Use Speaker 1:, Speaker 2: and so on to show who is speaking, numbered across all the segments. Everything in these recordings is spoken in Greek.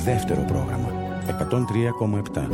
Speaker 1: δεύτερο πρόγραμμα 103,7.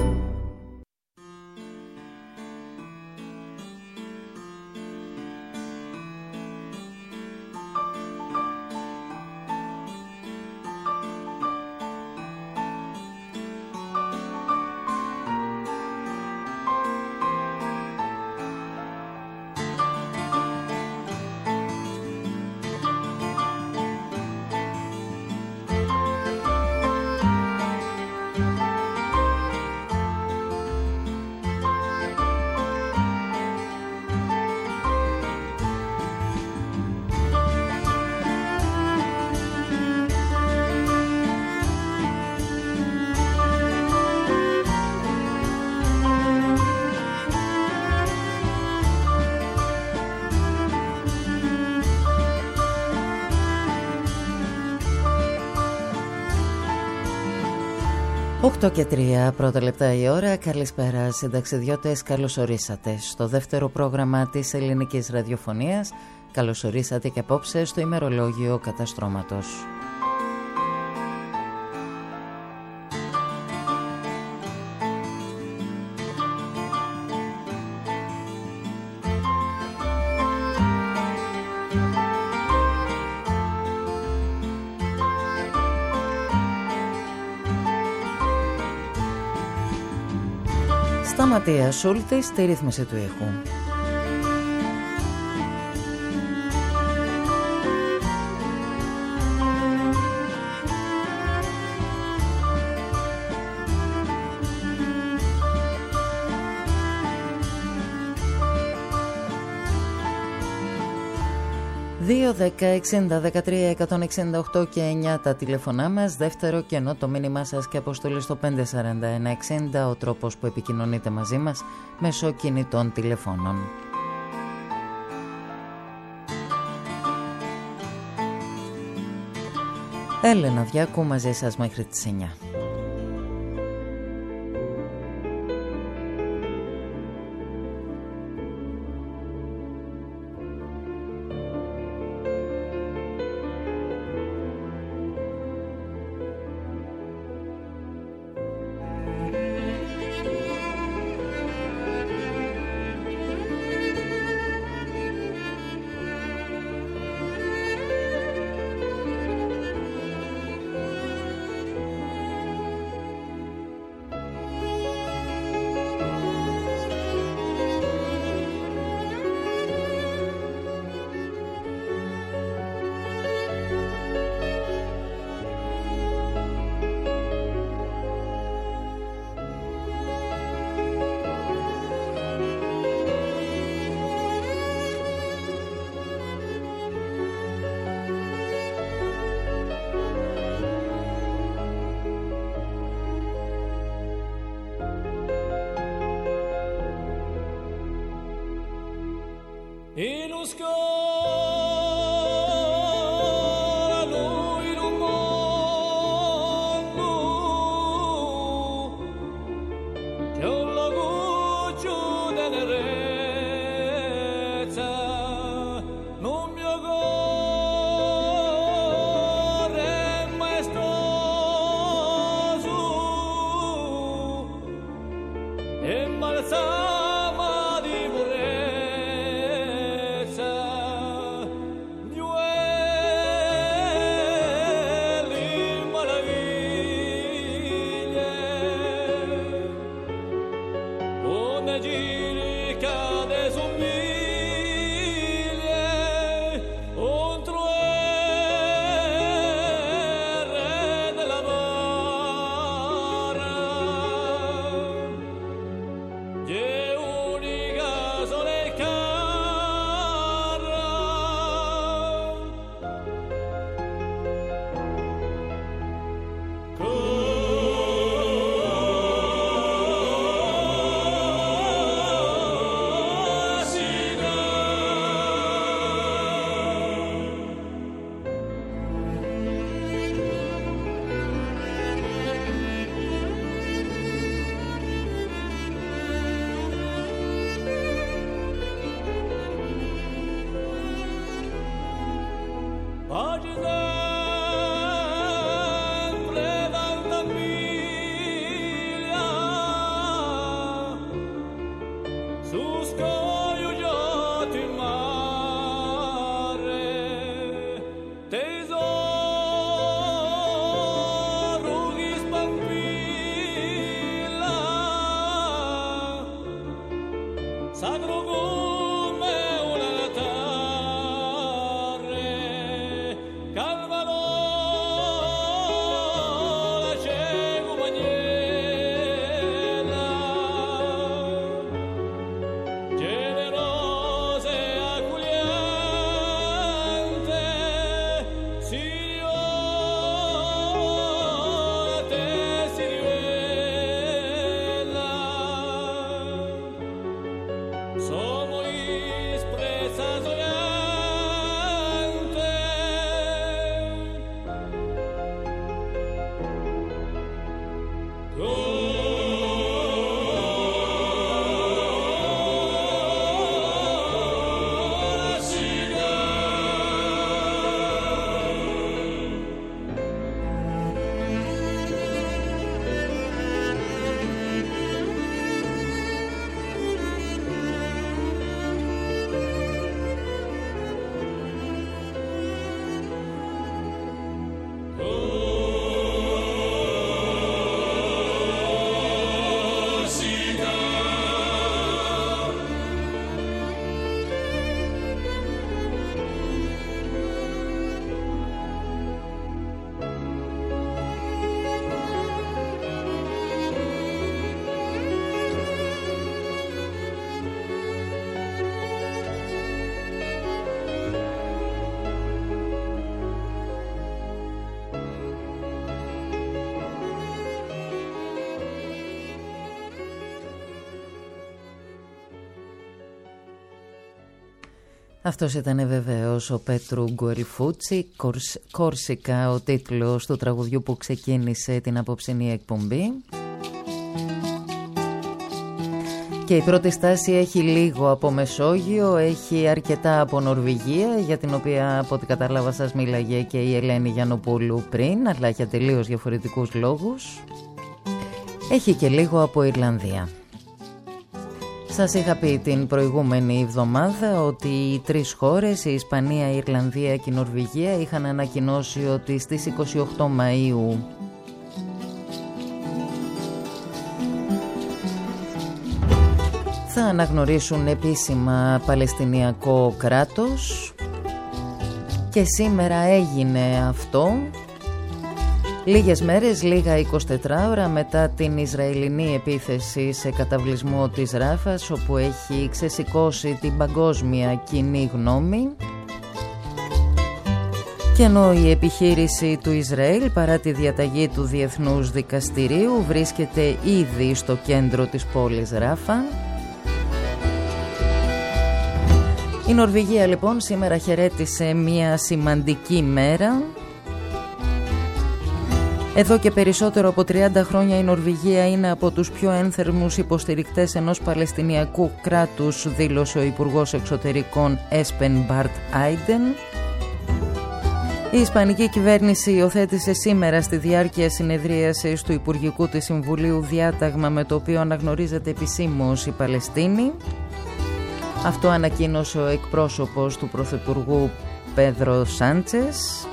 Speaker 2: Και 3 πρώτα λεπτά η ώρα. Καλησπέρα συνταξιδιώτες, καλώς ορίσατε στο δεύτερο πρόγραμμα της ελληνικής ραδιοφωνίας. Καλώς ορίσατε και απόψε στο ημερολόγιο καταστρώματος. Ματίας Σούλτη στη ρύθμιση του ήχου. Δύο 10-60-13-168 και 9 τα τηλεφωνά μας. Δεύτερο κενό το μήνυμά σας και αποστολή στο 541-60, ο τρόπος που επικοινωνείτε μαζί μας μέσω κινητών τηλεφώνων. Έλενα Διάκου μαζί σας μέχρι τις 9.
Speaker 3: Oggi sempre dal cammino
Speaker 2: Αυτός ήταν βεβαίως ο Πέτρου Γκουελφούτσι, Κόρσικα, ο τίτλος του τραγουδιού που ξεκίνησε την απόψινή εκπομπή. Και η πρώτη στάση έχει λίγο από Μεσόγειο, έχει αρκετά από Νορβηγία, για την οποία από ό,τι κατάλαβα σας μίλαγε και η Ελένη Γιαννοπούλου πριν, αλλά για τελείως διαφορετικούς λόγους. Έχει και λίγο από Ιρλανδία. Σας είχα πει την προηγούμενη εβδομάδα ότι οι τρεις χώρες, η Ισπανία, η Ιρλανδία και η Νορβηγία, είχαν ανακοινώσει ότι στις 28 Μαΐου θα αναγνωρίσουν επίσημα Παλαιστινιακό κράτος, και σήμερα έγινε αυτό. Λίγες μέρες, λίγα 24 ώρα μετά την Ισραηλινή επίθεση σε καταβλισμό της Ράφας, όπου έχει ξεσηκώσει την παγκόσμια κοινή γνώμη. Και ενώ η επιχείρηση του Ισραήλ, παρά τη διαταγή του Διεθνούς Δικαστηρίου, βρίσκεται ήδη στο κέντρο της πόλης Ράφα, η Νορβηγία λοιπόν σήμερα χαιρέτησε μια σημαντική μέρα. Εδώ και περισσότερο από 30 χρόνια η Νορβηγία είναι από τους πιο ένθερμους υποστηρικτές ενός Παλαιστινιακού κράτους, δήλωσε ο Υπουργός Εξωτερικών Έσπεν Μπαρτ Άιντεν. Η Ισπανική κυβέρνηση υιοθέτησε σήμερα στη διάρκεια συνεδρίασης του Υπουργικού της Συμβουλίου διάταγμα με το οποίο αναγνωρίζεται επισήμως η Παλαιστίνη. Αυτό ανακοίνωσε ο εκπρόσωπος του Πρωθυπουργού Πέδρο Σάντσες.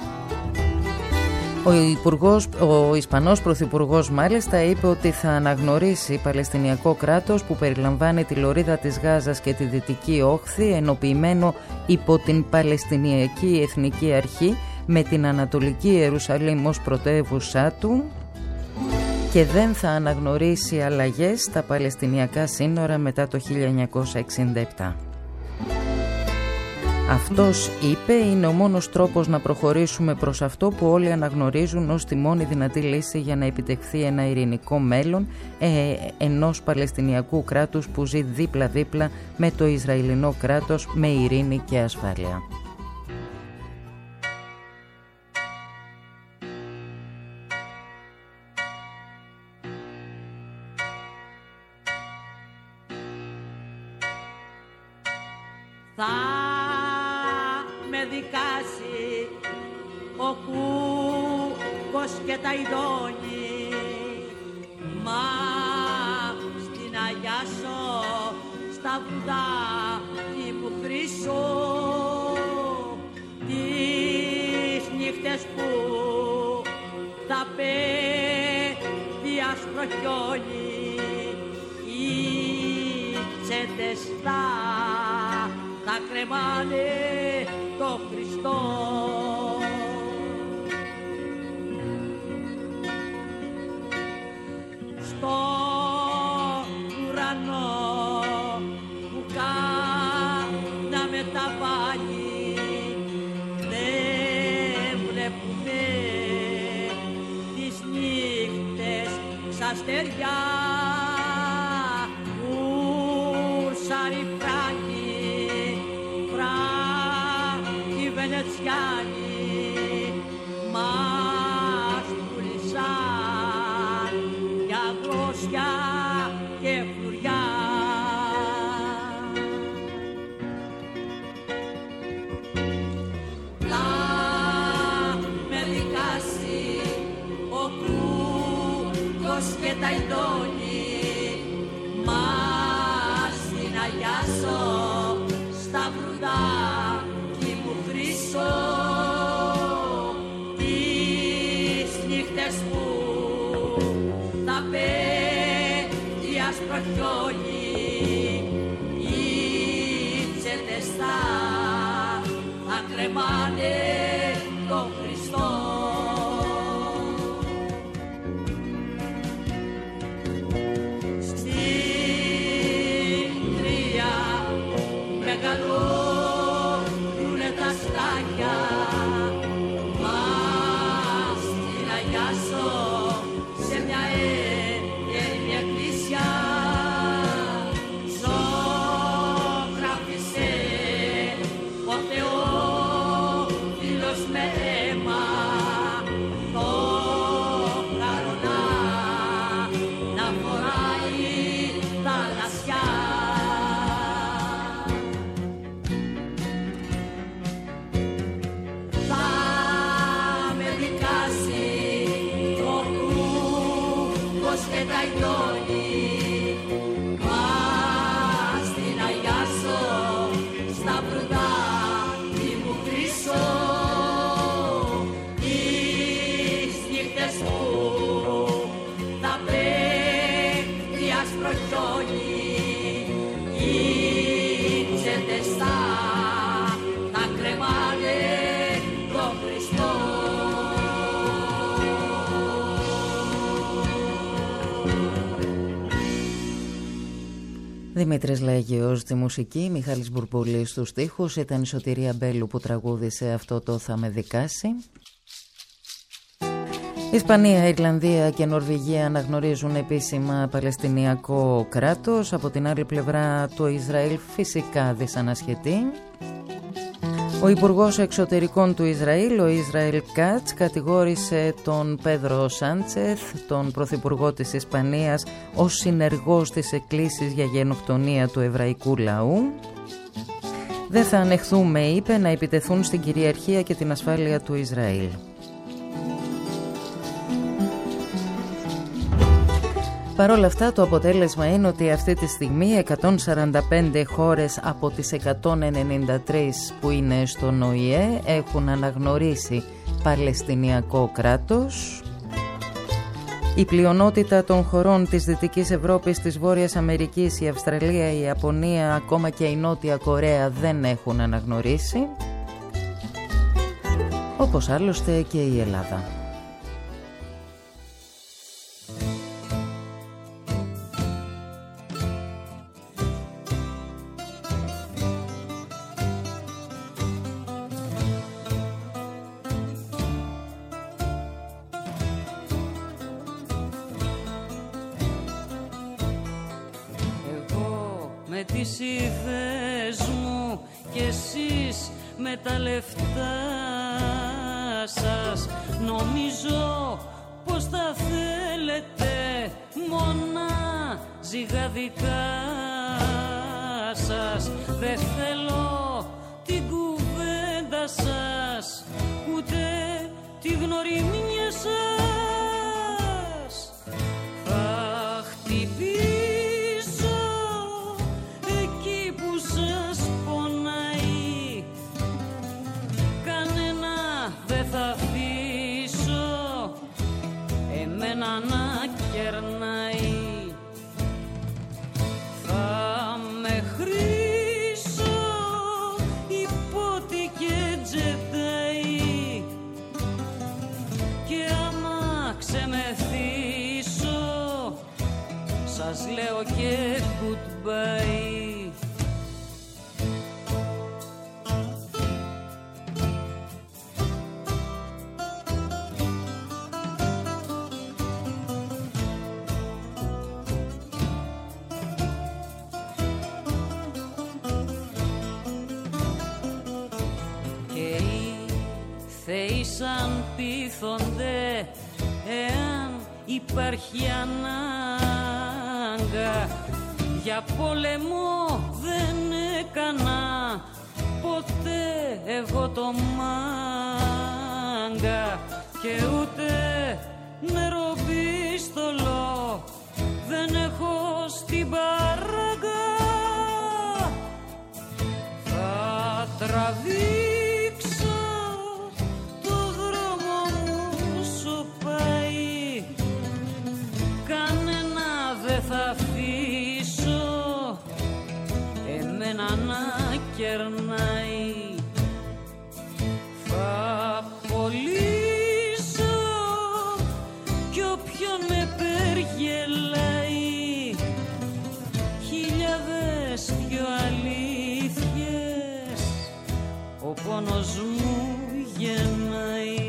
Speaker 2: Ο Ισπανός Πρωθυπουργός μάλιστα είπε ότι θα αναγνωρίσει Παλαιστινιακό κράτος που περιλαμβάνει τη λωρίδα της Γάζας και τη Δυτική Όχθη, ενοποιημένο υπό την Παλαιστινιακή Εθνική Αρχή με την Ανατολική Ιερουσαλήμ ως πρωτεύουσά του, και δεν θα αναγνωρίσει αλλαγές στα Παλαιστινιακά σύνορα μετά το 1967. Αυτός, είπε, είναι ο μόνος τρόπος να προχωρήσουμε προς αυτό που όλοι αναγνωρίζουν ως τη μόνη δυνατή λύση για να επιτευχθεί ένα ειρηνικό μέλλον ενός Παλαιστινιακού κράτους που ζει δίπλα-δίπλα με το Ισραηλινό κράτος με ειρήνη και ασφάλεια.
Speaker 3: Ο κούκος και τα ειδώνει, μα στην αγιάσω στα βουδάκι μου χρυσό, τις νύχτες που τα παιδί άσπρο χιόνι, οι τσέτες θα κρεμάνε το Χριστό. Στον ουρανό που κάναμε τα πάλι, δεν βλέπουμε τις νύχτες σαν αστεριά. Ούρσαροι Φράγκοι Βενετσιάνοι μας πουλήσαν για δρόσια και φλουριά. Να με δικάσει ο κούκος και τα ειδώνει, μας την αγιάσω στα βρουδάκι μου χρυσό, τις νύχτες που τα παιδί άσπρο χιόνι, οι τσέτες θα κρεμάνε το Χριστό. Στην τρία μεγαλώνουνε τα στάκια, μας την αγιάσω σε μια έρημη εκκλησιά. Ζωγράφισε ο λιώνει. Μας την αγιάσω στα βρουδάκι μου χρυσό, τις νύχτες που θα πέφτει άσπρο χιόνι, οι τσέντες θα κρεμάνε το Χριστό.
Speaker 2: Δημήτρης Λέγειος στη μουσική, Μιχάλης Μπουρμπούλης στους στίχους. Ήταν η Σωτηρία Μπέλου που τραγούδισε αυτό το «Θα με δικάσει». Ισπανία, Ιρλανδία και Νορβηγία αναγνωρίζουν επίσημα Παλαιστινιακό κράτος. Από την άλλη πλευρά το Ισραήλ φυσικά δυσανασχετεί. Ο Υπουργός Εξωτερικών του Ισραήλ, ο Ισραήλ Κάτς, κατηγόρησε τον Πέδρο Σάντσεθ, τον Πρωθυπουργό της Ισπανίας, ως συνεργός της εκκλήσης για γενοκτονία του εβραϊκού λαού. Δεν θα ανεχθούμε, είπε, να επιτεθούν στην κυριαρχία και την ασφάλεια του Ισραήλ. Παρ' όλα αυτά, το αποτέλεσμα είναι ότι αυτή τη στιγμή 145 χώρες από τις 193 που είναι στον ΟΗΕ έχουν αναγνωρίσει Παλαιστινιακό κράτος. Η πλειονότητα των χωρών της Δυτικής Ευρώπης, της Βόρειας Αμερικής, η Αυστραλία, η Ιαπωνία, ακόμα και η Νότια Κορέα δεν έχουν αναγνωρίσει, όπως άλλωστε και η Ελλάδα.
Speaker 4: Τις ιδέες μου και εσείς με τα λεφτά σας, νομίζω πως τα θέλετε μόνα ζυγαδικά σας. Δεν θέλω την κουβέντα σας, ούτε τη γνωριμία σας. Θα χτυπήσω να κερνάει. Θα με χρήσω υπότι και τζετάει, και άμα ξεμεθύσω σας λέω και goodbye. Σαν πείθονται εάν υπάρχει ανάγκα, για πόλεμο δεν έκανα ποτέ εγώ το μάγκα, και ούτε νεροπίστολο δεν έχω στην παράγκα. Θα τραβήξω θα αφήσω εμένα να κερνάει. Θα πωλήσω κι όποιον με περγελάει, χιλιάδες δυο αλήθειες ο πόνος μου γεννάει.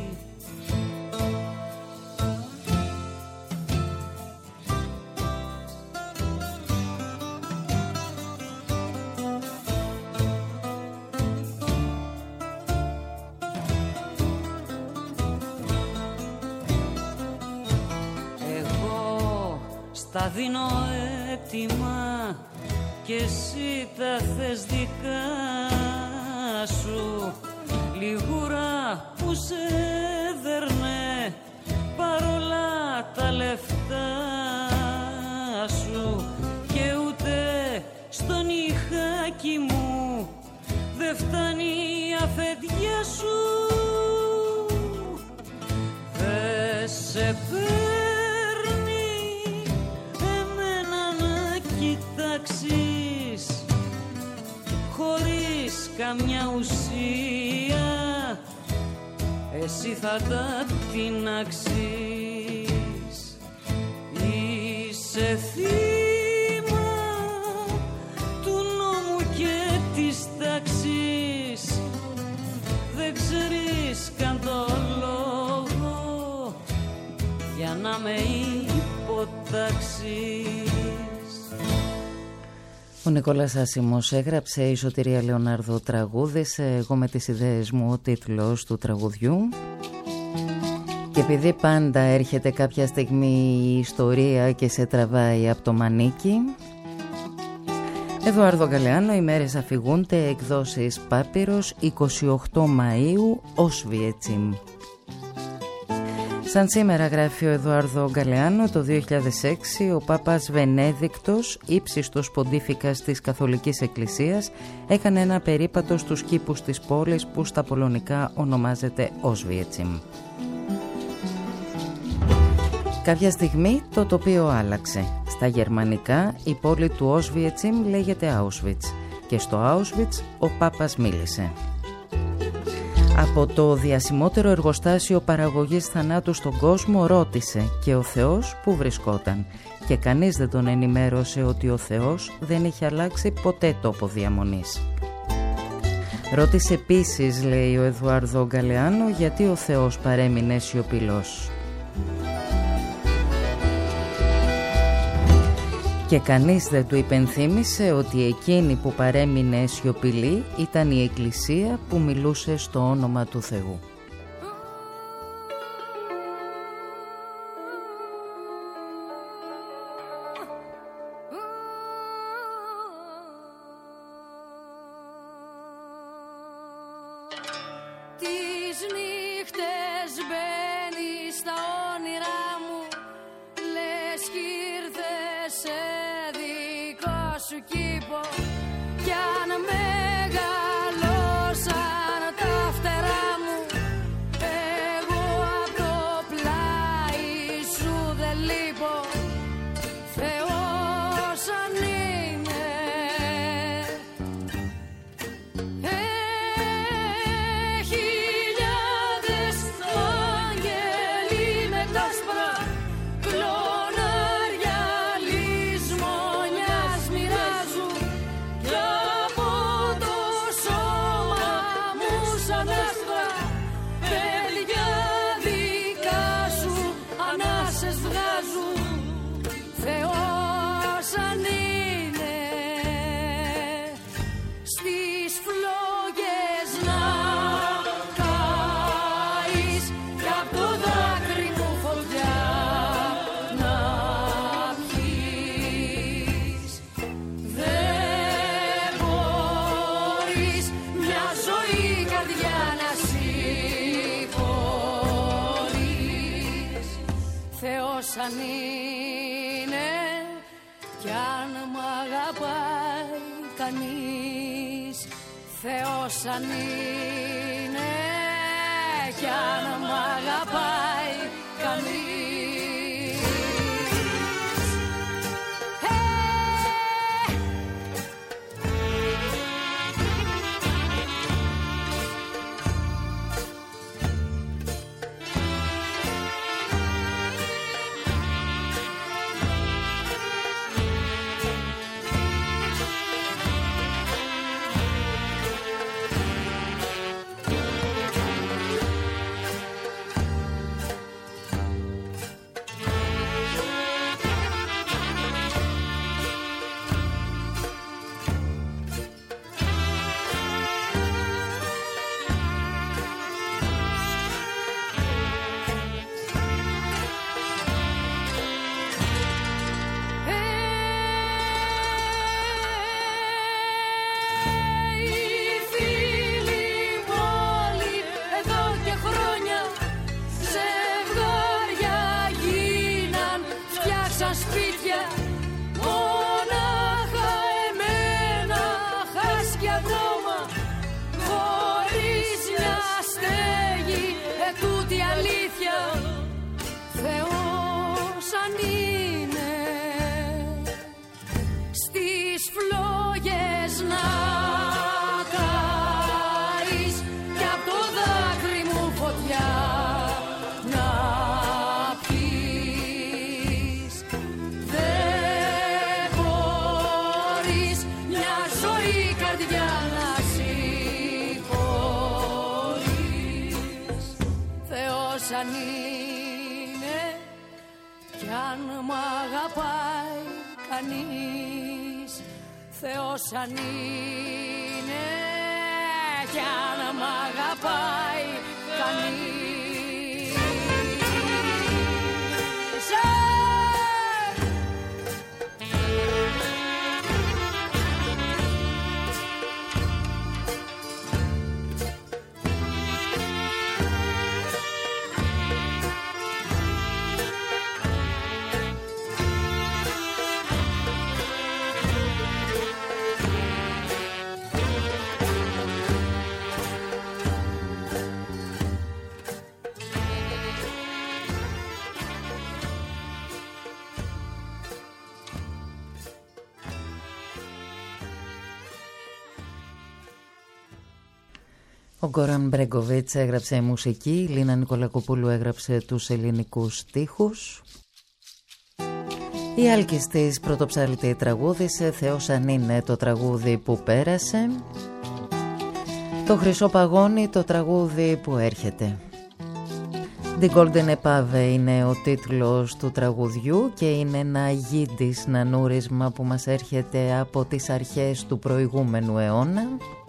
Speaker 4: Τα δίνω έτοιμα και εσύ τα θες δικά σου. Λιγούρα που σε δέρνε παρόλα τα λεφτά φτάνει η αφεντιά σου, δε σε παίρνει εμένα να κοιτάξεις, χωρίς καμιά ουσία εσύ θα τα τινάξεις. Είσαι θύμα του νόμου και της τάξης, δεν ξέρεις καν το λόγο για να με υποτάξεις.
Speaker 2: Ο Νικόλας Άσημος έγραψε, η Σωτηρία Λεωνάρδο τραγούδισε, εγώ με τις ιδέες μου ο τίτλος του τραγουδιού. Και επειδή πάντα έρχεται κάποια στιγμή η ιστορία και σε τραβάει από το μανίκι, Εδουάρδο Γκαλεάνο, οι μέρες αφηγούνται, εκδόσεις Πάπυρος, 28 Μαΐου, Όσβιετσιμ. Σαν σήμερα, γράφει ο Εδουάρδο Γκαλεάνο, το 2006 ο Πάπας Βενέδικτος, ύψιστος ποντίφικας της Καθολικής Εκκλησίας, έκανε ένα περίπατο στους κήπους της πόλης που στα πολωνικά ονομάζεται Όσβιετσιμ. Κάποια στιγμή το τοπίο άλλαξε. Στα γερμανικά η πόλη του Όσβιετσιμ λέγεται Auschwitz και στο Auschwitz ο Πάπας μίλησε. Από το διασημότερο εργοστάσιο παραγωγής θανάτου στον κόσμο ρώτησε και ο Θεός που βρισκόταν, και κανείς δεν τον ενημέρωσε ότι ο Θεός δεν είχε αλλάξει ποτέ τόπο διαμονής. Ρώτησε επίσης, λέει ο Εδουάρδο Γκαλεάνο, γιατί ο Θεός παρέμεινε σιωπηλός. Και κανείς δεν του υπενθύμησε ότι εκείνη που παρέμεινε σιωπηλή ήταν η Εκκλησία που μιλούσε στο όνομα του Θεού.
Speaker 5: Τις νύχτες μπαίνεις στα όνειρά μου, λες κι ήρθες σε δικό σου κήπο, κι αν μεγαλώσαν τα φτερά μου, εγώ απ' το πλάι σου δεν λείπω. Θεός αν είναι, χιλιάδες άγγελοι με τα σπρά κλονάρια λησμονιάς μοιράζουν, κι από το σώμα μου σαν άστρα παιδιά δικά σου ανάσες βγάζουν. Θεός αν είναι, στις φλόγες να καείς κι απ' το δάκρυ μου φωτιά να πιείς. Δεν μπορείς μια ζωή καρδιά να συγχωρείς. Θεός αν είναι, κι αν μ' αγαπάει κανείς. Θεός αν είναι, κι αν μ' αγαπάει κανείς. να καείς κι απ' το δάκρυ μου φωτιά να πιείς. Δεν μπορείς μια ζωή καρδιά να συγχωρείς. Θεός αν είναι κι αν μ' αγαπάει κανείς, Θεός αν είναι κι αν μ' αγαπάει κανείς.
Speaker 2: Ο Γκόραν Μπρέγκοβιτς έγραψε μουσική, η Λίνα Νικολακοπούλου έγραψε τους ελληνικούς στίχους. Η Άλκης της πρωτοψάλτη τραγούδισε «Θεός αν είναι» το τραγούδι που πέρασε. Το Χρυσό Παγώνι το τραγούδι που έρχεται. The Golden Epave είναι ο τίτλος του τραγουδιού και είναι ένα γίντις νανούρισμα που μας έρχεται από τις αρχές του προηγούμενου αιώνα,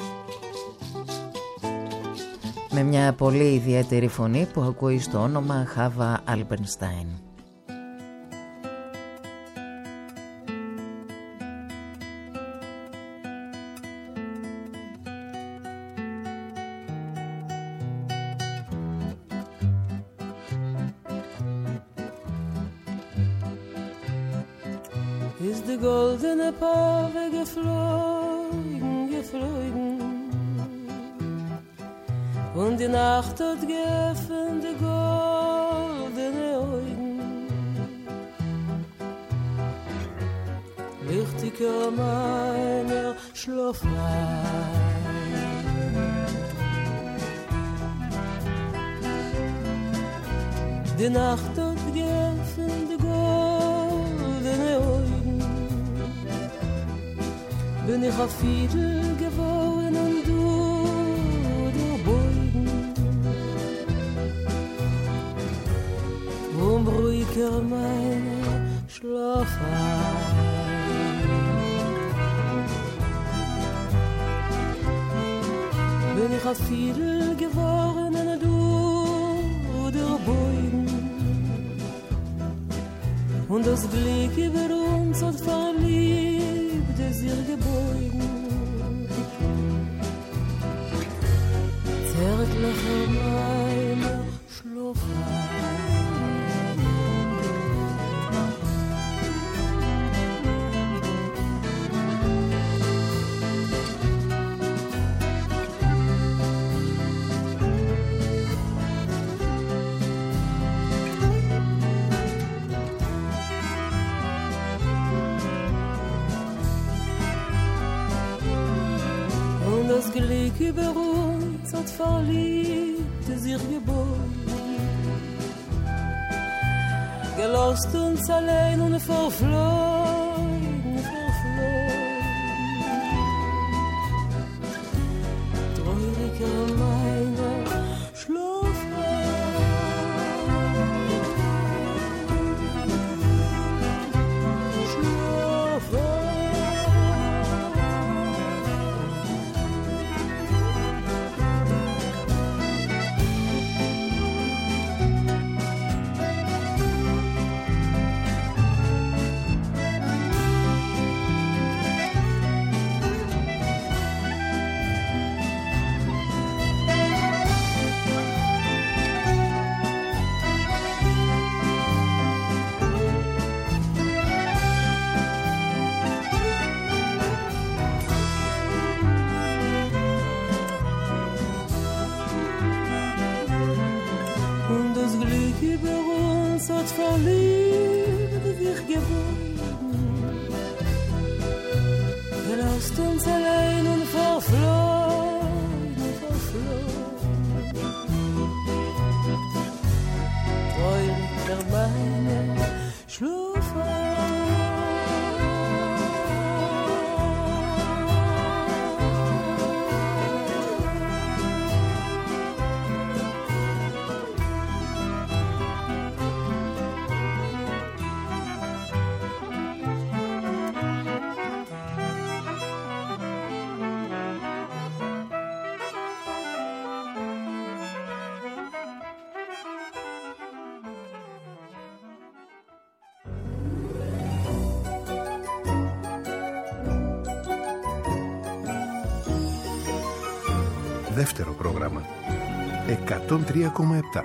Speaker 2: με μια πολύ ιδιαίτερη φωνή που ακούει στο όνομα Χάβα Αλμπερνστάιν.
Speaker 6: Ist die goldene Pave geflogen, geflogen, und die Nacht hat geöffnet die goldene Augen. Lichtiger meiner Schlaflein, die Nacht hat geöffnet die goldene Augen. Bin ich auf Fiedel geworden und du der Beugen. Ruhiger meine Schlaflein, bin ich auf Fiedel geworden und du der Beugen. Und das Glück über uns hat verliebt es ihr gebeugen. Zärtlicher meine Schlaflein, das Glück über uns hat verliebt sich geboren, gelost uns allein und verflogen, verflogen. Trauriger meiner verliebt sich geboren, lass uns allein und verflogen, träum der Beine schlaf
Speaker 7: Δεύτερο πρόγραμμα 103,7.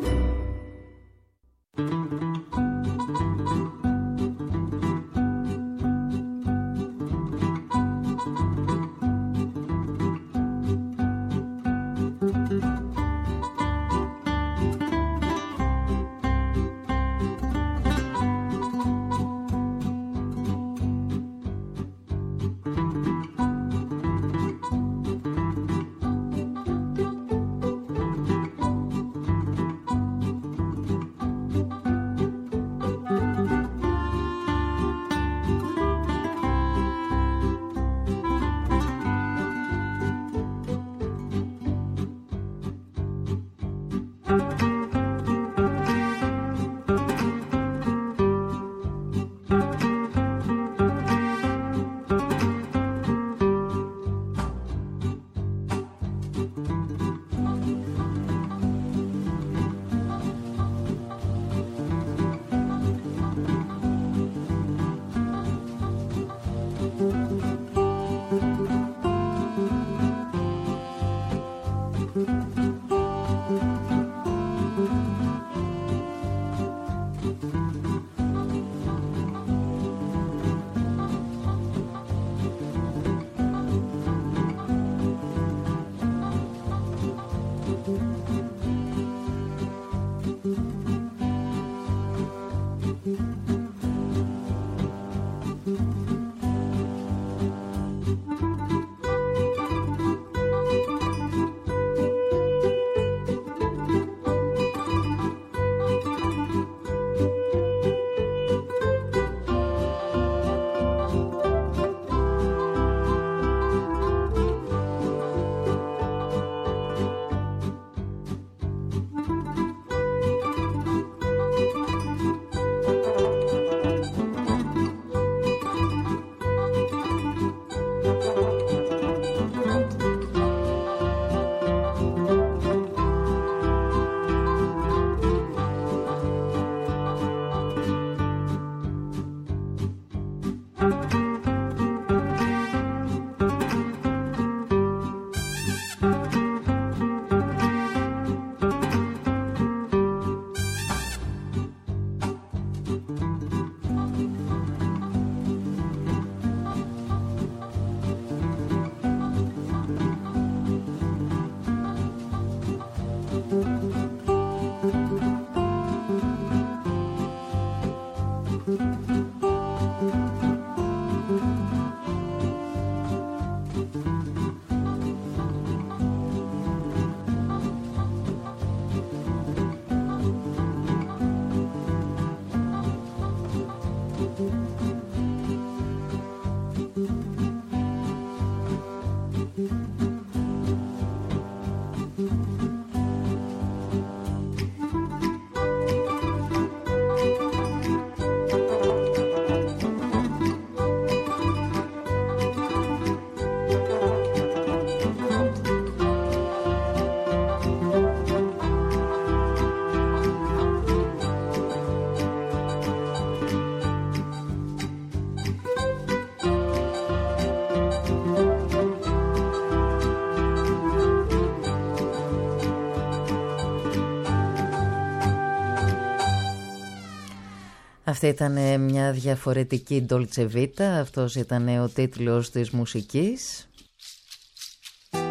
Speaker 2: Αυτή ήταν μια διαφορετική Dolce Vita, αυτός ήταν ο τίτλος της μουσικής.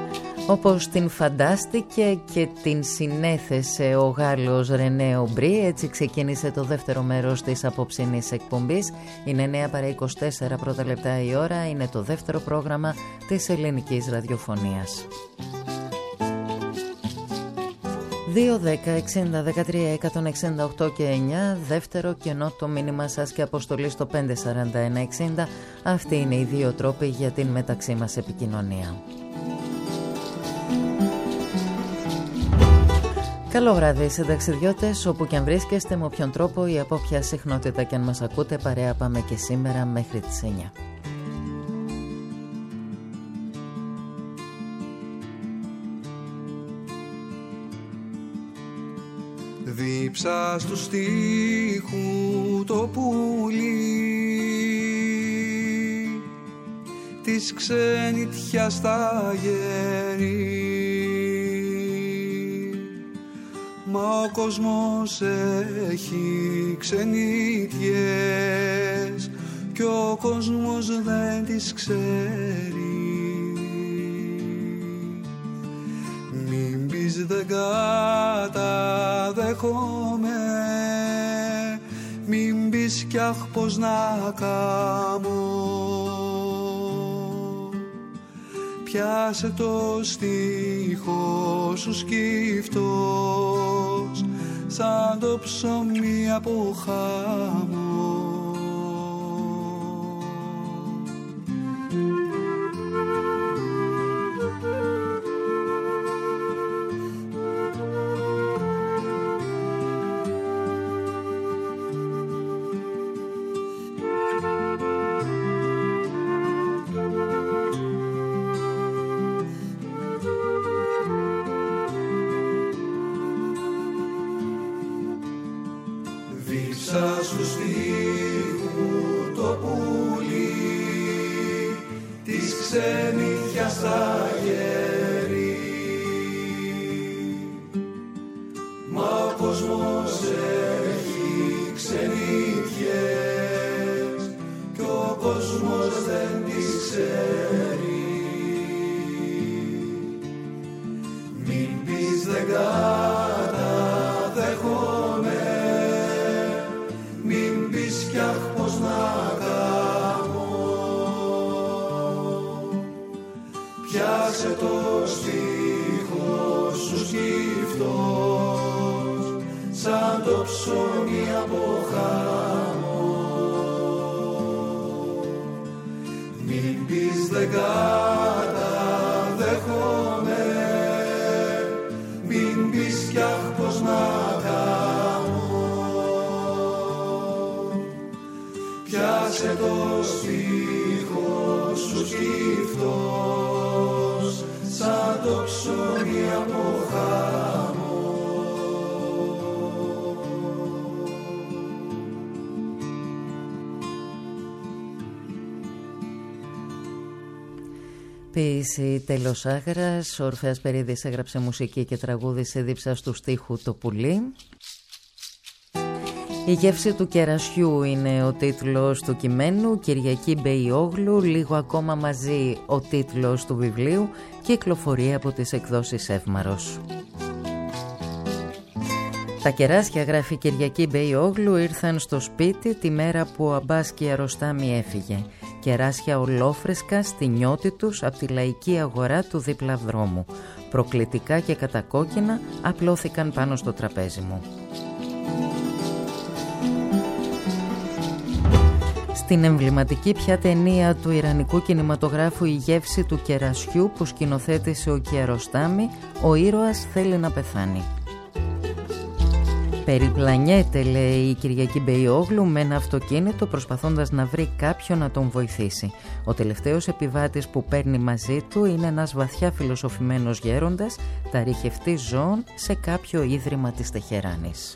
Speaker 2: Όπως την φαντάστηκε και την συνέθεσε ο Γάλλος Ρενέ Ομπρί, έτσι ξεκίνησε το δεύτερο μέρος της απόψινής εκπομπής. Είναι 9 παρά 24 πρώτα λεπτά η ώρα, είναι το δεύτερο πρόγραμμα της ελληνικής ραδιοφωνίας. 2-10-60-13-168 και 9, δεύτερο κενό το μήνυμα σας και αποστολή στο 541-60. Αυτοί είναι οι δύο τρόποι για την μεταξύ μας επικοινωνία. Καλό βράδυ συνταξιδιώτες, όπου και αν βρίσκεστε, με όποιον τρόπο ή από ποια συχνότητα και αν μας ακούτε, παρέα πάμε και σήμερα μέχρι τις 9.
Speaker 8: Δίψα στου στίχου το πουλί της ξενιτιάς στα γέρη, μα ο κόσμος έχει ξενιτιές κι ο κόσμος δεν τις ξέρει. Μην πεις δεν καταδέχομαι, μην πεις κι αχ πως να κάμω. Πιάσε το στίχο σου σκύφτος σαν το ψωμί από χάμω. Στου στίχου το πουλί της ξενιτιάς στα γέρη, μα ο κόσμος έχει ξενιτιές κι ο κόσμος δεν τις ξέρει. Μην πεις δεν καταδέχομαι, μην πεις κι αχ πως να κάνω. Πιάσε το στίχο σου σκύφτος σαν το ψωμί από χάμω. Μην πεις δεν καταδέχομαι, μην πεις κι αχ πως να κάνω. Πιάσε το στίχο σου σκύφτος σαν το ψωμί από χάμω.
Speaker 2: Ποίηση Τέλος Άγρας, ο Ορφέας Περίδης έγραψε μουσική και τραγούδισε δίψα του στίχου το πουλί. Η γεύση του κερασιού είναι ο τίτλος του κειμένου, Κυριακή Μπεϊόγλου, λίγο ακόμα μαζί ο τίτλος του βιβλίου, κυκλοφορεί από τις εκδόσεις Εύμαρος. Τα κεράσια, γράφει Κυριακή Μπεϊόγλου, ήρθαν στο σπίτι τη μέρα που ο Αμπάς Κιαροστάμι έφυγε. Κεράσια ολόφρεσκα στη νιώτη τους από τη λαϊκή αγορά του δίπλα δρόμου. Προκλητικά και κατακόκκινα απλώθηκαν πάνω στο τραπέζι μου. Στην εμβληματική πια ταινία του ιρανικού κινηματογράφου «Η γεύση του κερασιού» που σκηνοθέτησε ο Κιαροστάμι, ο ήρωας θέλει να πεθάνει. Περιπλανιέται, λέει η Κυριακή Μπεϊόγλου, με ένα αυτοκίνητο προσπαθώντας να βρει κάποιον να τον βοηθήσει. Ο τελευταίος επιβάτης που παίρνει μαζί του είναι ένας βαθιά φιλοσοφημένος γέροντας, ταριχευτής ζώων σε κάποιο ίδρυμα της Τεχεράνης.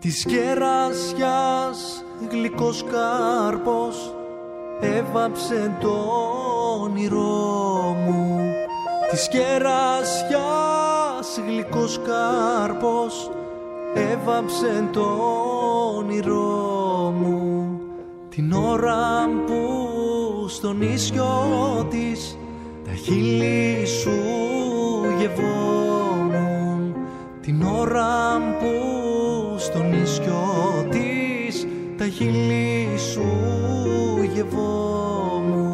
Speaker 8: της κερασιάς γλυκός κάρπος έβαψε το όνειρό μου. Της κερασιάς γλυκός κάρπος έβαψε το όνειρό μου. Την ώρα που στο νησιό της τα χείλη σου γευόμουν. Την ώρα που στο νησιό της τα χείλη σου γευόμουν.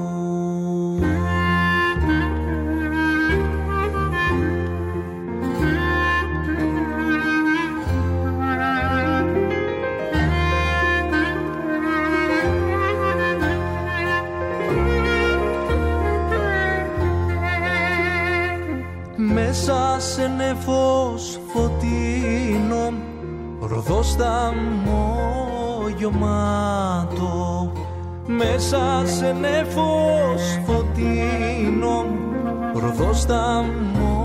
Speaker 8: Μέσα σε νεφός φωτεινό ροδόσταμο γεμάτο. Μέσα σε νεφός φωτεινό ροδόσταμο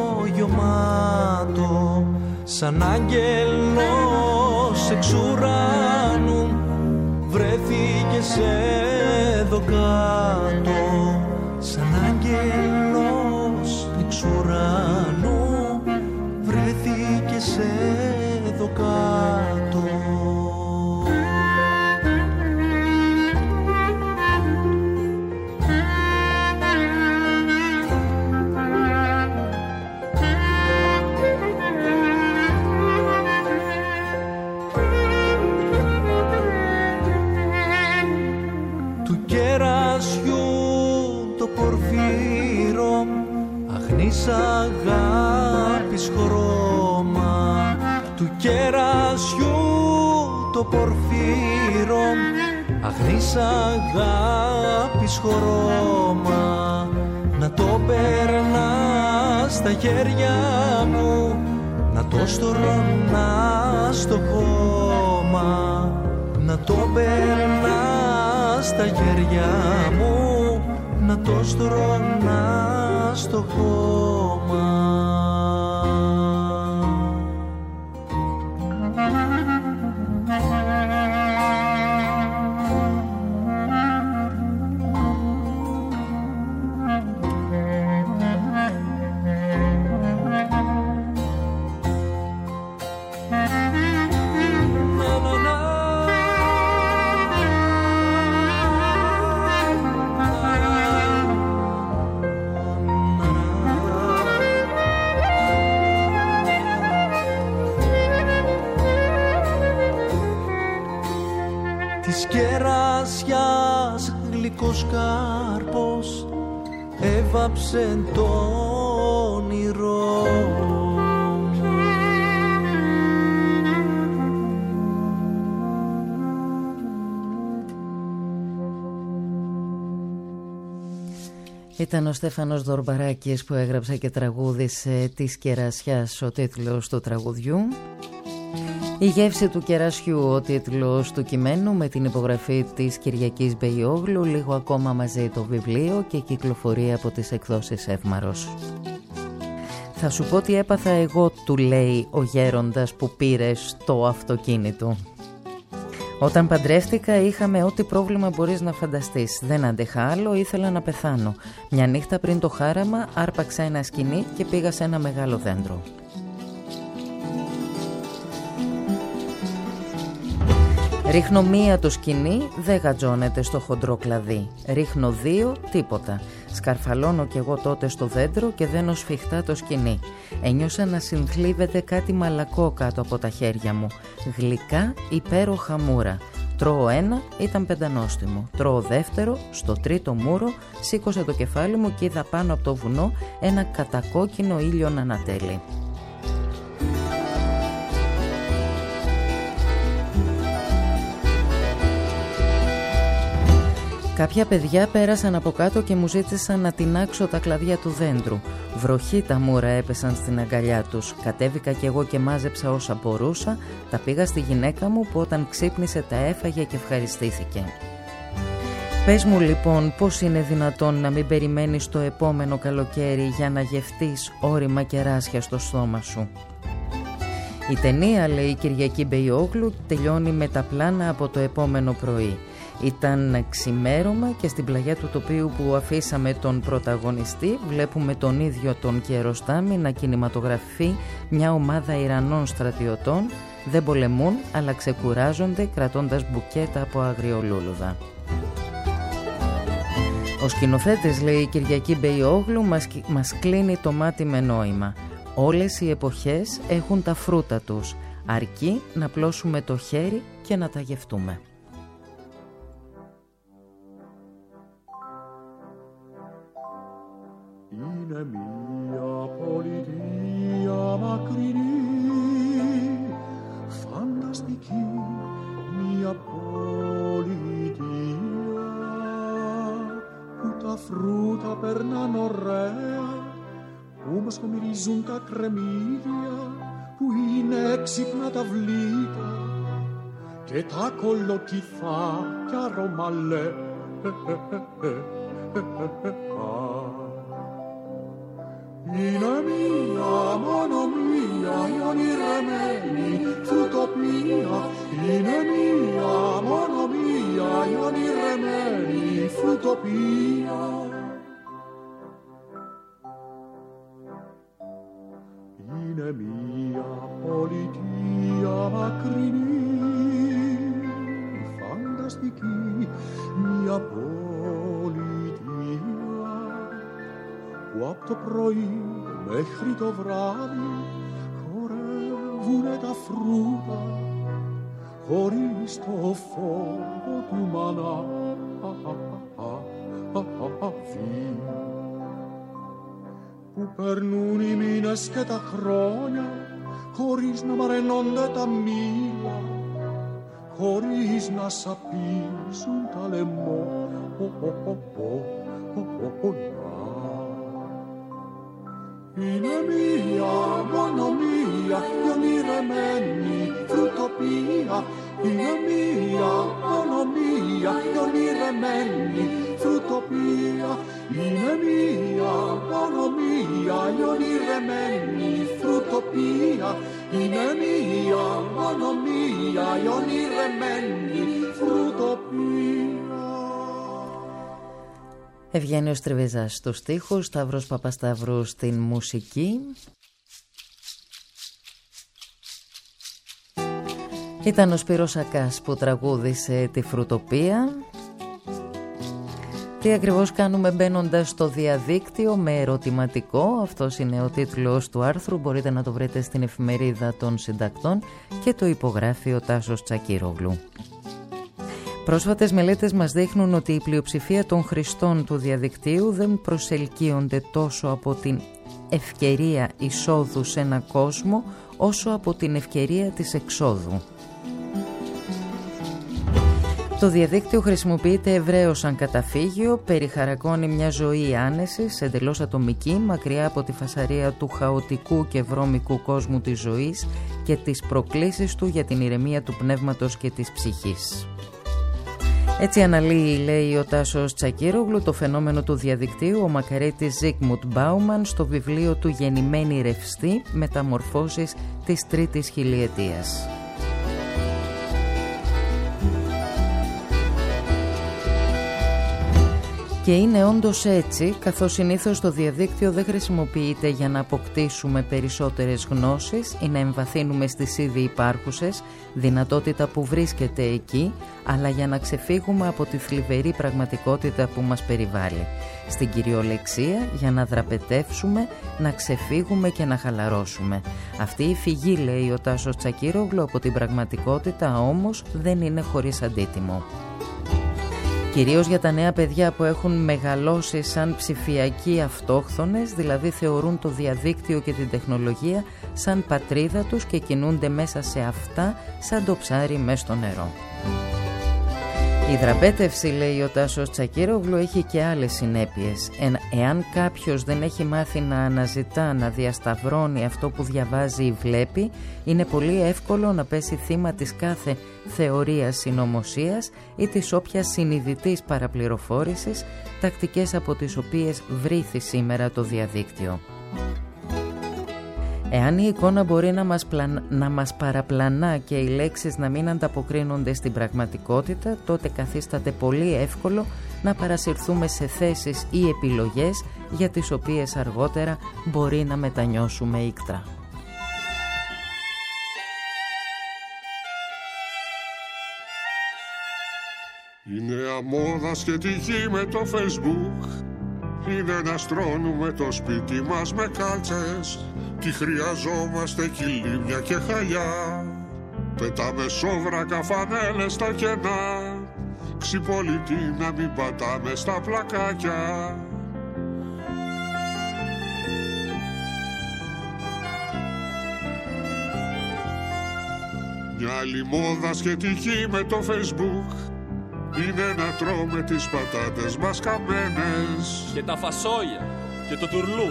Speaker 8: γεμάτο. Σαν άγγελος εξ ουράνου βρέθηκες εδώ κάτω. Σαν άγγελος εξ ουρανού βρέθηκες εδώ κάτω. Του κερασιού το πορφύρο αγνής αγάπης χρώμα. Του κερασιού το πορφύρο αγνής αγάπης χρώμα. Να το περνάς στα χέρια μου, να το στορώνας στο χώμα. Να το περνάς στα χέρια μου, να το στρώνας στο χώμα. Της κερασιάς γλυκός κάρπος έβαψε το όνειρό μου.
Speaker 2: Ήταν ο Στέφανος Δορμπαράκης που έγραψε και τραγούδισε «Της κερασιάς» ο τίτλος του τραγουδιού. «Η γεύση του κερασιού» ο τίτλος του κειμένου, με την υπογραφή της Κυριακής Μπεϊόγλου, λίγο ακόμα μαζί το βιβλίο και κυκλοφορεί από τις εκδόσεις Εύμαρος. «Θα σου πω τι έπαθα εγώ», του λέει ο γέροντας που πήρε στο αυτοκίνητο. «Όταν παντρεύτηκα είχαμε ό,τι πρόβλημα μπορείς να φανταστείς. Δεν άντεχα άλλο, ήθελα να πεθάνω. Μια νύχτα πριν το χάραμα άρπαξα ένα σκοινί και πήγα σε ένα μεγάλο δέντρο. Ρίχνω μία το σκοινί, δεν γατζώνεται στο χοντρό κλαδί. Ρίχνω δύο, τίποτα. Σκαρφαλώνω κι εγώ τότε στο δέντρο και δένω σφιχτά το σκοινί. Ένιωσα να συνθλίβεται κάτι μαλακό κάτω από τα χέρια μου. Γλυκά, υπέροχα μούρα. Τρώω ένα, ήταν πεντανόστιμο. Τρώω δεύτερο, στο τρίτο μούρο, σήκωσα το κεφάλι μου και είδα πάνω από το βουνό ένα κατακόκκινο ήλιο να ανατέλει. Κάποια παιδιά πέρασαν από κάτω και μου ζήτησαν να τινάξω τα κλαδιά του δέντρου. Βροχή τα μούρα έπεσαν στην αγκαλιά τους. Κατέβηκα κι εγώ και μάζεψα όσα μπορούσα. Τα πήγα στη γυναίκα μου που όταν ξύπνησε τα έφαγε και ευχαριστήθηκε. Πες μου λοιπόν, πώς είναι δυνατόν να μην περιμένεις το επόμενο καλοκαίρι για να γευτείς όρημα κεράσια στο στόμα σου? Η ταινία, λέει η Κυριακή Μπεϊόγλου, τελειώνει με τα πλάνα από το επόμενο πρωί. Ήταν ξημέρωμα και στην πλαγιά του τοπίου που αφήσαμε τον πρωταγωνιστή βλέπουμε τον ίδιο τον Κιαροστάμι να κινηματογραφεί μια ομάδα Ιρανών στρατιωτών. Δεν πολεμούν αλλά ξεκουράζονται κρατώντας μπουκέτα από αγριολούλουδα. Ο σκηνοθέτης, λέει η Κυριακή Μπεϊόγλου, μας κλείνει το μάτι με νόημα. Όλες οι εποχές έχουν τα φρούτα τους, αρκεί να πλώσουμε το χέρι και να τα γευτούμε.
Speaker 8: Είναι μια πολιτεία μακρινή, φανταστική, μια πολιτεία που τα φρούτα περνάν ωραία, που μας μυρίζουν τα κρεμμύδια, που είναι έξυπνα τα βλήτα και τα κολοκυθάκια ρωμαλέ. Είναι μία, μόνο μία, η ονειρεμένη φρουτοπία. Είναι μία, μόνο μία, η ονειρεμένη φρουτοπία. Είναι μία πολιτεία μακρινή, φανταστική, μία πολιτεία που απ' το πρωί μέχρι το βράδυ χορεύουνε τα φρούτα χωρίς το φόβο του μανάβι, που περνούν οι μήνες και τα χρόνια χωρίς να μαρενώνται τα μήλα, χωρίς να σαπίζουν τα λαιμό. Είναι μία, μόνο μία, η ονειρεμένη φρουτοπία. Είναι μία, μόνο μία, η ονειρεμένη φρουτοπία. Είναι μία, μόνο μία, η ονειρεμένη φρουτοπία. Είναι μία, μόνο μία, η ονειρεμένη φρουτοπία.
Speaker 2: Ευγένιος Τριβίζας στους στίχους, Σταύρος Παπασταύρου στην μουσική. Ήταν ο Σπύρος Ακάς που τραγούδισε τη Φρουτοπία. Τι ακριβώς κάνουμε μπαίνοντας στο διαδίκτυο με ερωτηματικό? Αυτός είναι ο τίτλος του άρθρου, μπορείτε να το βρείτε στην εφημερίδα των συντακτών και το υπογράφει ο Τάσος Τσακίρογλου. Πρόσφατες μελέτες μας δείχνουν ότι η πλειοψηφία των χρηστών του διαδικτύου δεν προσελκύονται τόσο από την ευκαιρία εισόδου σε ένα κόσμο όσο από την ευκαιρία της εξόδου. Το διαδίκτυο χρησιμοποιείται ευρέως σαν καταφύγιο, περιχαρακώνει μια ζωή άνεσης, εντελώς ατομική, μακριά από τη φασαρία του χαοτικού και βρώμικου κόσμου της ζωής και τις προκλήσεις του για την ηρεμία του πνεύματος και της ψυχής. Έτσι αναλύει, λέει ο Τάσος Τσακίρογλου, το φαινόμενο του διαδικτύου ο μακαρίτης Ζίγμουντ Μπάουμαν στο βιβλίο του «Γεννημένοι ρευστοί, μεταμορφώσεις της τρίτης χιλιετίας». Και είναι όντως έτσι, καθώς συνήθως το διαδίκτυο δεν χρησιμοποιείται για να αποκτήσουμε περισσότερες γνώσεις ή να εμβαθύνουμε στις ήδη υπάρχουσες, δυνατότητα που βρίσκεται εκεί, αλλά για να ξεφύγουμε από τη θλιβερή πραγματικότητα που μας περιβάλλει. Στην κυριολεξία, για να δραπετεύσουμε, να ξεφύγουμε και να χαλαρώσουμε. Αυτή η φυγή, λέει ο Τάσος Τσακίρογλου, από την πραγματικότητα όμως δεν είναι χωρίς αντίτιμο. Κυρίως για τα νέα παιδιά που έχουν μεγαλώσει σαν ψηφιακοί αυτόχθονες, δηλαδή θεωρούν το διαδίκτυο και την τεχνολογία σαν πατρίδα τους και κινούνται μέσα σε αυτά σαν το ψάρι μες στο νερό. Η δραπέτευση, λέει ο Τάσος Τσακίρογλου, έχει και άλλες συνέπειες. Εάν κάποιος δεν έχει μάθει να αναζητά, να διασταυρώνει αυτό που διαβάζει ή βλέπει, είναι πολύ εύκολο να πέσει θύμα της κάθε θεωρίας συνωμοσίας ή της όποιας συνειδητής παραπληροφόρησης, τακτικές από τις οποίες βρήθη σήμερα το διαδίκτυο. Εάν η εικόνα μπορεί να μας παραπλανά και οι λέξεις να μην ανταποκρίνονται στην πραγματικότητα, τότε καθίσταται πολύ εύκολο να παρασυρθούμε σε θέσεις ή επιλογές για τις οποίες αργότερα μπορεί να μετανιώσουμε ήκτρα.
Speaker 9: Η νέα μόδα σχετική με το Facebook είναι να στρώνουμε το σπίτι μας με κάλτσες. Τι χρειαζόμαστε, κυλίμια και χαλιά. Πετάμε σόβρακα, φανέλες στα κενά. Ξυπολιτή να μην πατάμε στα πλακάκια. Μια άλλη μόδα σχετική με το Facebook είναι να τρώμε τις πατάτες μας καμένες
Speaker 10: και τα φασόλια και το τουρλού.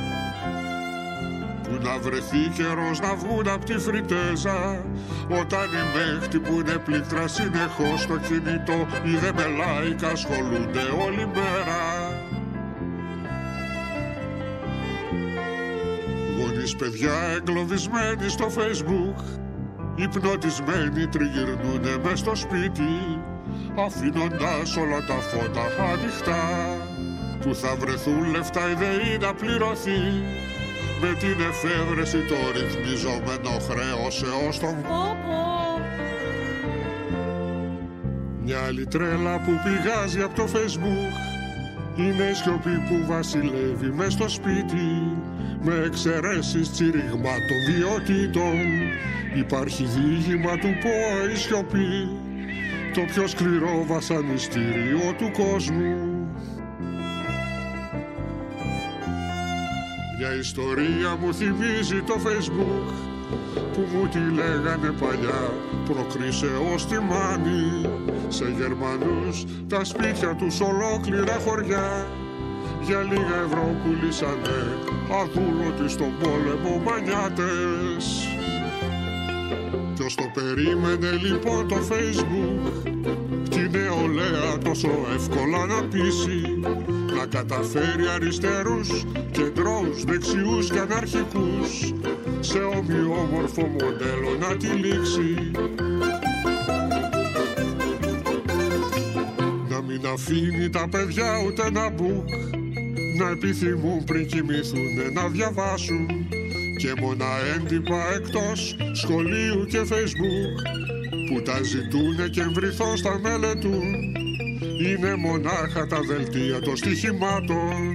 Speaker 9: Που να βρεθεί καιρός να βγουν απ' τη φριτέζα, όταν οι παίχτοι που είναι πλήκτρα συνεχώς στο κινητό ή δε με like ασχολούνται όλη μέρα. Γονείς παιδιά εγκλωβισμένοι στο Facebook, υπνοτισμένοι τριγυρνούνε μες στο σπίτι, αφήνοντας όλα τα φώτα ανοιχτά. Που θα βρεθούν λεφτά η ΔΕΗ να πληρωθεί, με την εφεύρεση το ρυθμιζόμενο χρέος έως τον κόπο. Μια άλλη τρέλα που πηγάζει από το Facebook είναι η σιωπή που βασιλεύει μες στο σπίτι, με εξαιρέσεις τσιριγμάτων βιωτήτων. Υπάρχει διήγημα του ΠΟΕ η σιωπή, το πιο σκληρό βασανιστήριο του κόσμου. Μια ιστορία μου θυμίζει το Facebook, που μου τη λέγανε παλιά προκρίσεως τη μάνη. Σε Γερμανούς τα σπίτια τους ολόκληρα χωριά, για λίγα ευρώ πουλήσανε αδούλωτοι στον πόλεμο μανιάτες. Ποιος το περίμενε λοιπόν το Facebook, την νεολαία τόσο εύκολα να πείσει, να καταφέρει αριστερούς, κεντρώους, δεξιούς και αναρχικούς σε ομοιόμορφο μοντέλο να τυλίξει. Να μην αφήνει τα παιδιά ούτε ένα μπουκ να επιθυμούν πριν κοιμηθούν να διαβάσουν, και μόνα έντυπα εκτός σχολείου και Facebook που τα ζητούνε και εμβριθώς τα μελετούν, είναι μονάχα τα δελτία των στοιχημάτων.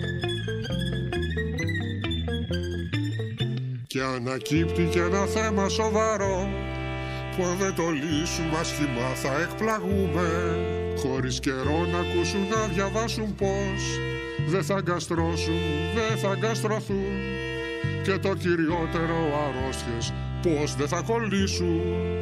Speaker 9: Και ανακύπτει και ένα θέμα σοβαρό, που αν δεν το λύσουμε ασχημά θα εκπλαγούμε, χωρίς καιρό να ακούσουν να διαβάσουν πως δεν θα γκαστρώσουν, δεν θα γκαστρωθούν, και το κυριότερο αρρώστιες πως δεν θα κολλήσουν.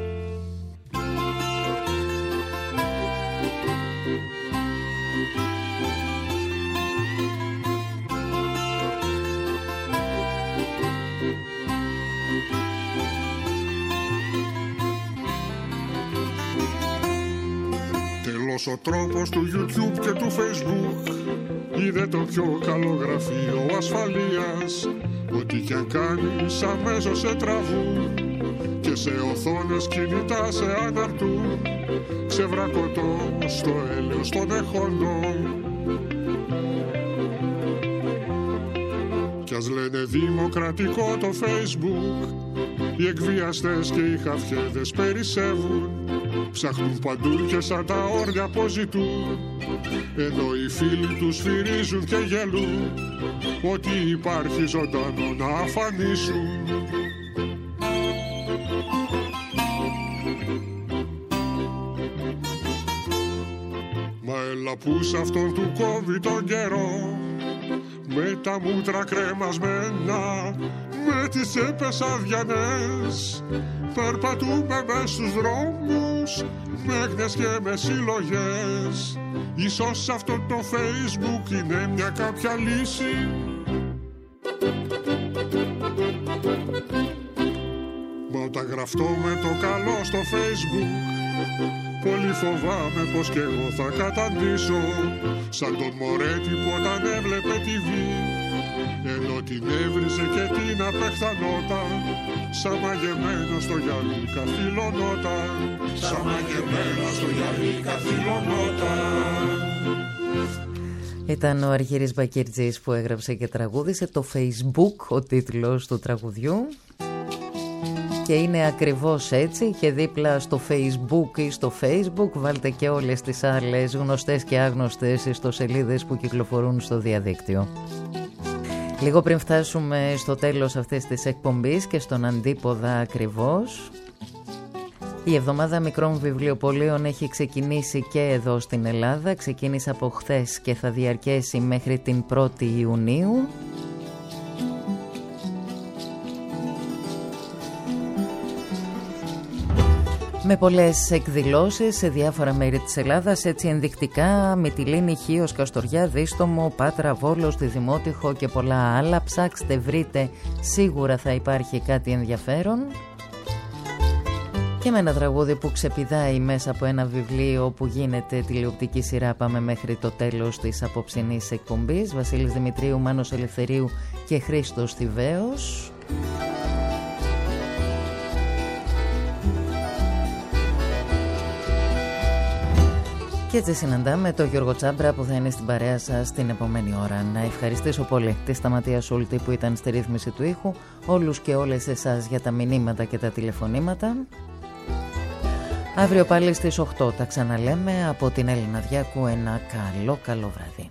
Speaker 9: Τέλος ο τρόπος του YouTube και του Facebook είναι το πιο καλό γραφείο ασφαλείας. Ό,τι κι αν κάνεις αμέσως σε τραβούν, και σε οθόνες κινητά σε αναρτούν, ξεβρακωτό στο έλεος των εχόντων. Κι ας λένε δημοκρατικό το Facebook, οι εκβιαστές και οι χαφιέδες περισσεύουν, ψάχνουν παντού και σαν τα όρια αποζητούν, ενώ οι φίλοι τους φυρίζουν και γελούν, ότι υπάρχει ζωντανό να αφανίσουν. Μα έλα που σ' αυτόν του κόβει τον καιρό, με τα μούτρα κρεμασμένα, με τις τσέπες αδιανές, περπατούμε μες στους δρόμους, με έγνες και με συλλογές. Ίσως αυτό το Facebook είναι μια κάποια λύση. Μα όταν γραφτώ με το καλό στο Facebook, πολύ φοβάμαι πως κι εγώ θα καταντήσω, σαν τον Μωρέτη που όταν έβλεπε TV, ενώ την έβριζε και την να πεχθανόταν, σαν μαγεμένο στο γυαλί καθυλωνόταν, σαν μαγεμένο στο γυαλί καθυλωνόταν.
Speaker 2: Ήταν ο Αργύρης Μπακυρτζής που έγραψε και τραγούδισε το Facebook, ο τίτλος του τραγουδιού. Και είναι ακριβώς έτσι, και δίπλα στο Facebook ή στο Facebook βάλτε και όλες τις άλλες γνωστές και άγνωστες ιστοσελίδες που κυκλοφορούν στο διαδίκτυο. Λίγο πριν φτάσουμε στο τέλος αυτής της εκπομπής και στον αντίποδα ακριβώς, η εβδομάδα μικρών βιβλιοπωλείων έχει ξεκινήσει και εδώ στην Ελλάδα. Ξεκίνησε από χθες και θα διαρκέσει μέχρι την 1η Ιουνίου. Με πολλές εκδηλώσεις σε διάφορα μέρη της Ελλάδας, έτσι ενδεικτικά: Μυτιλήνη, Χίος, Καστοριά, Δίστομο, Πάτρα, Βόλος, τη Δημότυχο και πολλά άλλα. Ψάξτε, βρείτε, σίγουρα θα υπάρχει κάτι ενδιαφέρον. Και με ένα τραγούδι που ξεπηδάει μέσα από ένα βιβλίο που γίνεται τηλεοπτική σειρά, πάμε μέχρι το τέλος της απόψινής εκπομπής. Βασίλης Δημητρίου, Μάνος Ελευθερίου και Χρήστος Θηβαίος. Και έτσι συναντάμε τον Γιώργο Τσάμπρα που θα είναι στην παρέα σας την επόμενη ώρα. Να ευχαριστήσω πολύ τη Σταματία Σούλτη που ήταν στη ρύθμιση του ήχου, όλους και όλες εσάς για τα μηνύματα και τα τηλεφωνήματα. Αύριο πάλι στις 8 τα ξαναλέμε. Από την Έλληνα Διάκου ένα καλό βράδυ.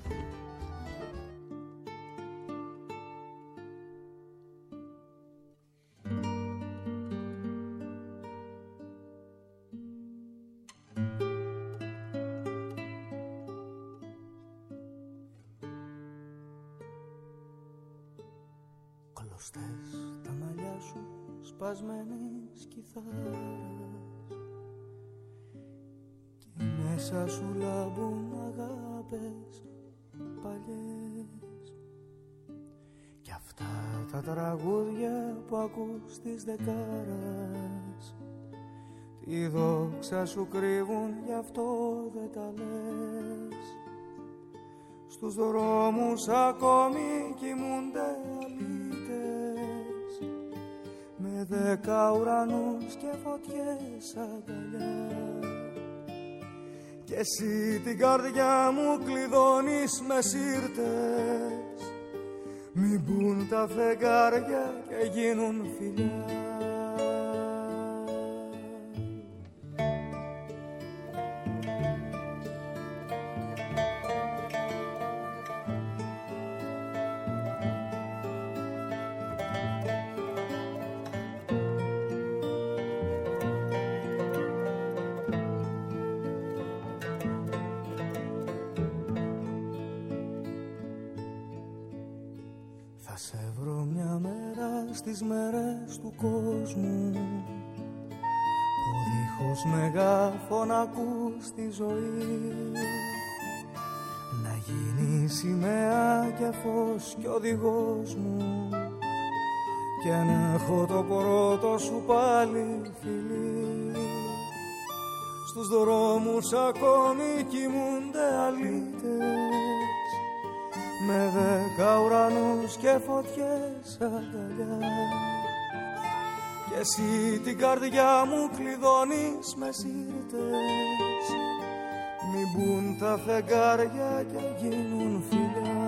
Speaker 11: Κλωστές τα μαλλιά σου σπασμένης κιθάρας και μέσα σου λάμπουν αγάπες παλιές κι αυτά τα τραγούδια που ακούς της δεκάρας τη δόξα σου κρύβουν, γι' αυτό δεν τα λες. Στους δρόμους ακόμη κοιμούνται αλήτες με 10 ουρανούς και φωτιές αγκαλιά κι εσύ την καρδιά μου κλειδώνεις με σύρτες, μην μπουν τα φεγγάρια και γίνουν φιλιά. Θα σε βρω μια μέρα στις μέρες του κόσμου που δίχως μεγάφωνα ακούς τη ζωή, να γίνει σημαία και φως κι οδηγός μου και να έχω το πρώτο σου πάλι φιλί. Στους δρόμους ακόμη κοιμούνται αλήτες με 10 ουρανούς και φωτιές αγκαλιά κι εσύ την καρδιά μου κλειδώνεις με σύρτες, μην μπουν τα φεγγάρια και γίνουν φιλιά.